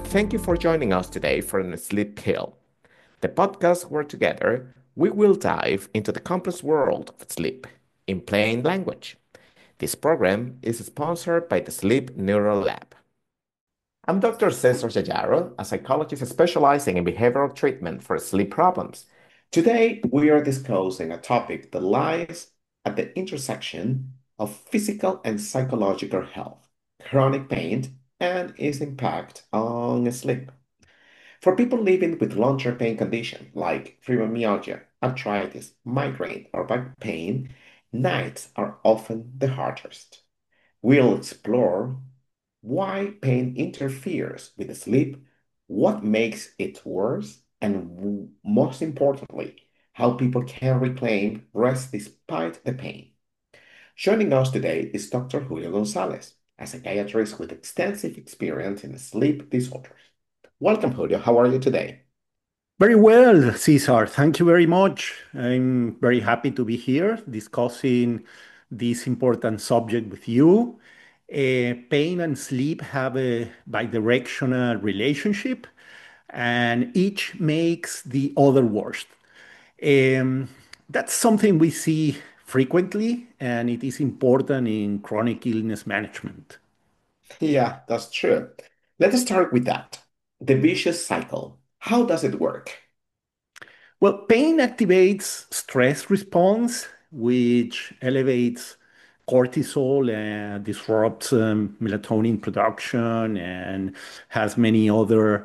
Thank you for joining us today for the Sleep Kill, the podcast where together we will dive into the complex world of sleep in plain language. This program is sponsored by the Sleep Neural Lab. I'm Dr. Cesar Jajaro, a psychologist specializing in behavioral treatment for sleep problems. Today, we are discussing a topic that lies at the intersection of physical and psychological health, chronic pain, and its impact on sleep. For people living with long-term pain conditions like fibromyalgia, arthritis, migraine, or back pain, nights are often the hardest. We'll explore why pain interferes with sleep, what makes it worse, and most importantly, how people can reclaim rest despite the pain. Joining us today is Dr. Julio Gonzalez, a psychiatrist with extensive experience in sleep disorders. Welcome, Julio. How are you today? Very well, Cesar. Thank you very much. I'm very happy to be here discussing this important subject with you. Pain and sleep have a bidirectional relationship, and each makes the other worse. Um, that's something we see frequently, and it is important in chronic illness management. Yeah, that's true. Let's start with that. The vicious cycle. How does it work? Well, pain activates stress response, which elevates cortisol and disrupts melatonin production and has many other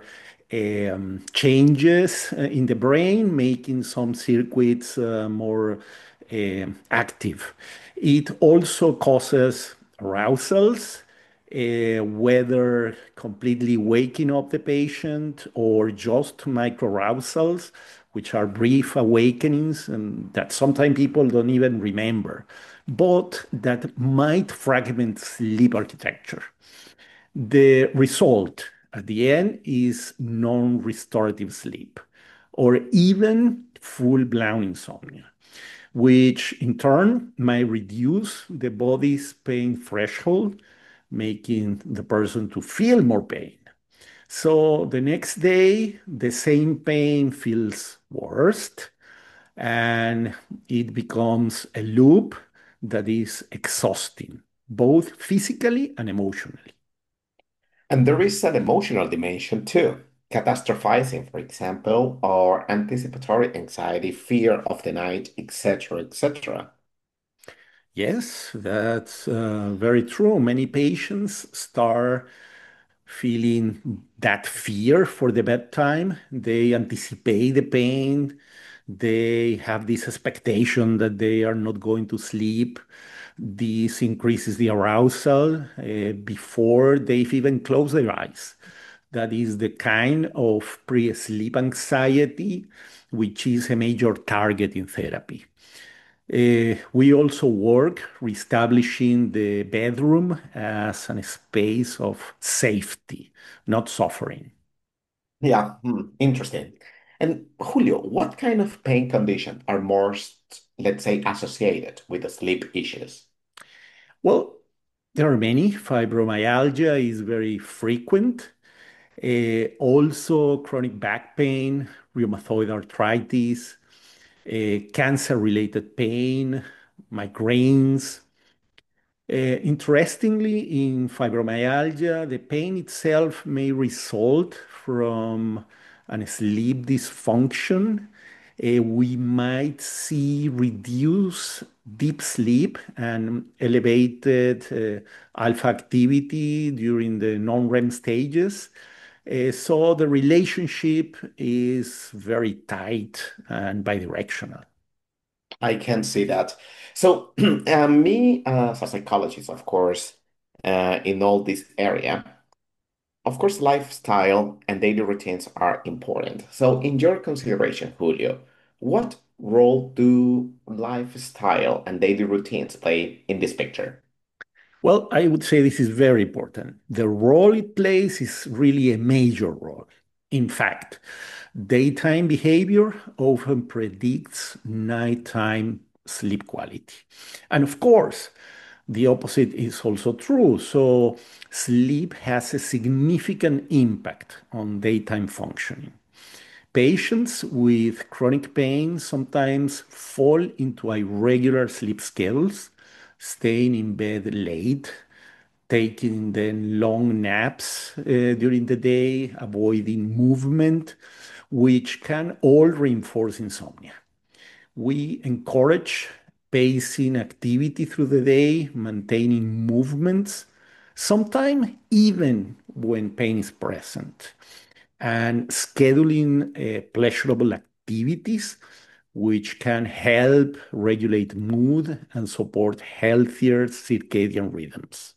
changes in the brain, making some circuits more active. It also causes arousals, whether completely waking up the patient or just microarousals, which are brief awakenings and that sometimes people don't even remember, but that might fragment sleep architecture. The result at the end is non restorative sleep or even full blown insomnia, which in turn might reduce the body's pain threshold, making the person to feel more pain. So the next day, the same pain feels worse and it becomes a loop that is exhausting, both physically and emotionally. And there is an emotional dimension too. Catastrophizing, for example, or anticipatory anxiety, fear of the night, etc., etc. Yes, that's very true. Many patients start feeling that fear for the bedtime. They anticipate the pain. They have this expectation that they are not going to sleep. This increases the arousal before they've even closed their eyes. That is the kind of pre-sleep anxiety, which is a major target in therapy. We also work reestablishing the bedroom as a space of safety, not suffering. Yeah, interesting. And Julio, what kind of pain conditions are most, let's say, associated with the sleep issues? Well, there are many. Fibromyalgia is very frequent. Also, chronic back pain, rheumatoid arthritis, cancer-related pain, migraines. Interestingly, in fibromyalgia, the pain itself may result from a sleep dysfunction. We might see reduced deep sleep and elevated alpha activity during the non-REM stages. So the relationship is very tight and bidirectional. I can see that. So, me as a psychologist, of course, in all this area, of course, lifestyle and daily routines are important. So, in your consideration, Julio, what role do lifestyle and daily routines play in this picture? Well, I would say this is very important. The role it plays is really a major role. In fact, daytime behavior often predicts nighttime sleep quality. And of course, The opposite is also true. So, sleep has a significant impact on daytime functioning. Patients with chronic pain sometimes fall into irregular sleep schedules, staying in bed late, taking then long naps during the day, avoiding movement, which can all reinforce insomnia. We encourage pacing activity through the day, maintaining movements, sometimes even when pain is present, and scheduling pleasurable activities which can help regulate mood and support healthier circadian rhythms.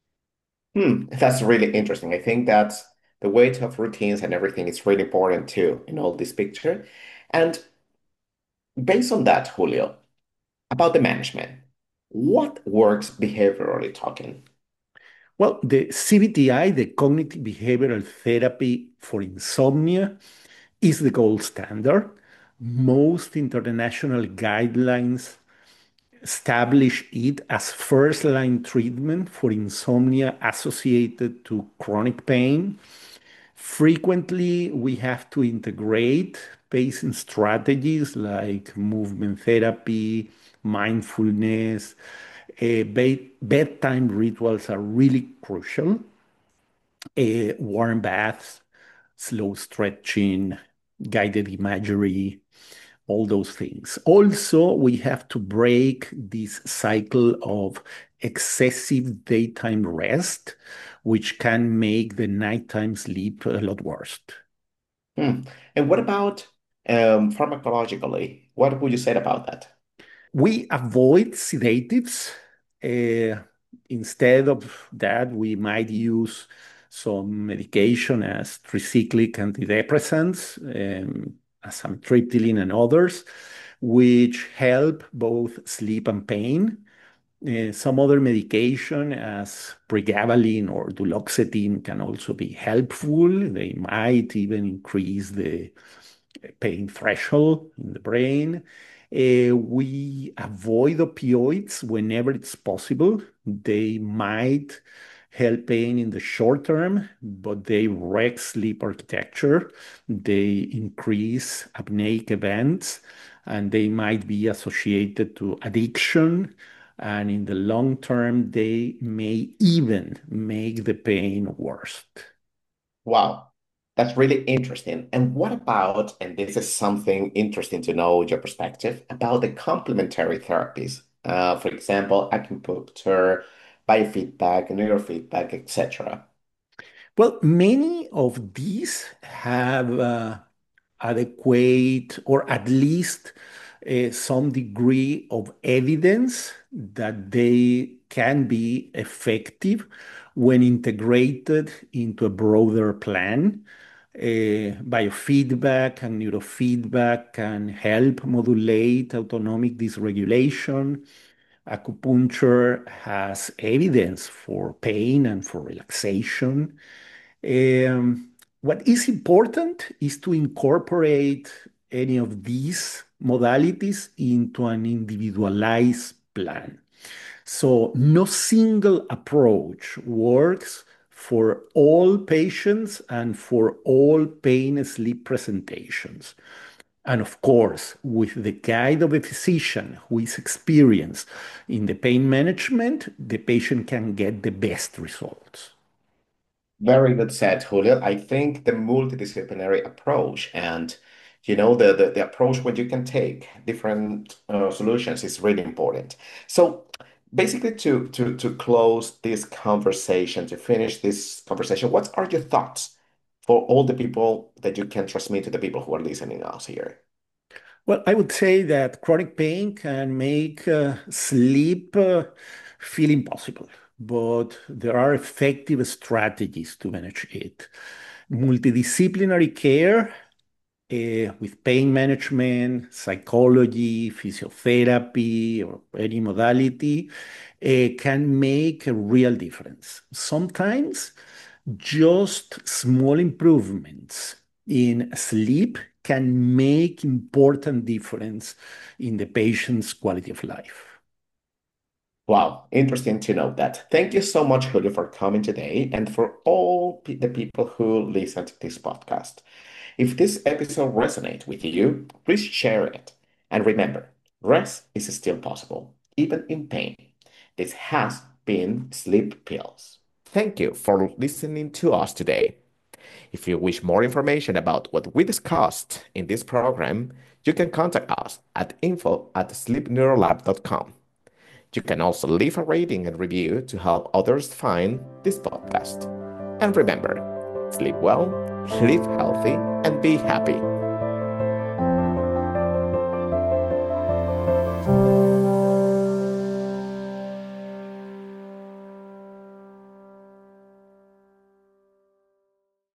That's really interesting. I think that's the weight of routines and everything is really important too in all this picture. And based on that, Julio, about the management, what works behaviorally talking? Well, the CBTI, the cognitive behavioral therapy for insomnia, is the gold standard. Most international guidelines establish it as first line treatment for insomnia associated to chronic pain. Frequently, we have to integrate pacing strategies like movement therapy, mindfulness. Bedtime rituals are really crucial. Warm baths, slow stretching, guided imagery, all those things. Also, we have to break this cycle of excessive daytime rest, which can make the nighttime sleep a lot worse. Hmm. And what about pharmacologically? What would you say about that? We avoid sedatives. Uh, Instead of that, we might use some medication as tricyclic antidepressants, as amitriptyline and others, which help both sleep and pain. Some other medication, as pregabalin or duloxetine, can also be helpful. They might even increase the pain threshold in the brain. We avoid opioids whenever it's possible. They might help pain in the short term, but they wreck sleep architecture. They increase apneic events, and they might be associated to addiction. And in the long term, they may even make the pain worse. Wow, that's really interesting. And what about, and this is something interesting to know your perspective about the complementary therapies, for example, acupuncture, biofeedback, neurofeedback, etc. Well, many of these have adequate or at least some degree of evidence that they can be effective when integrated into a broader plan. Biofeedback and neurofeedback can help modulate autonomic dysregulation. Acupuncture has evidence for pain and for relaxation. Um, what is important is to incorporate any of these modalities into an individualized plan. So, no single approach works for all patients and for all pain sleep presentations. And of course, with the guide of a physician who is experienced in the pain management, the patient can get the best results. Very good said, Julio. I think the multidisciplinary approach and the approach where you can take different solutions is really important. So basically to close this conversation, to finish this conversation, what are your thoughts for all the people that you can transmit to the people who are listening us here? Well, I would say that chronic pain can make sleep feel impossible, but there are effective strategies to manage it. Multidisciplinary care with pain management, psychology, physiotherapy, or any modality can make a real difference. Sometimes just small improvements in sleep can make important difference in the patient's quality of life. Wow, interesting to know that. Thank you so much, Julio, for coming today and for all the people who listen to this podcast. If this episode resonates with you, please share it. And remember, rest is still possible, even in pain. This has been Sleep Pills. Thank you for listening to us today. If you wish more information about what we discussed in this program, you can contact us at info@sleepneurolab.com. You can also leave a rating and review to help others find this podcast. And remember, sleep well, live healthy, and be happy.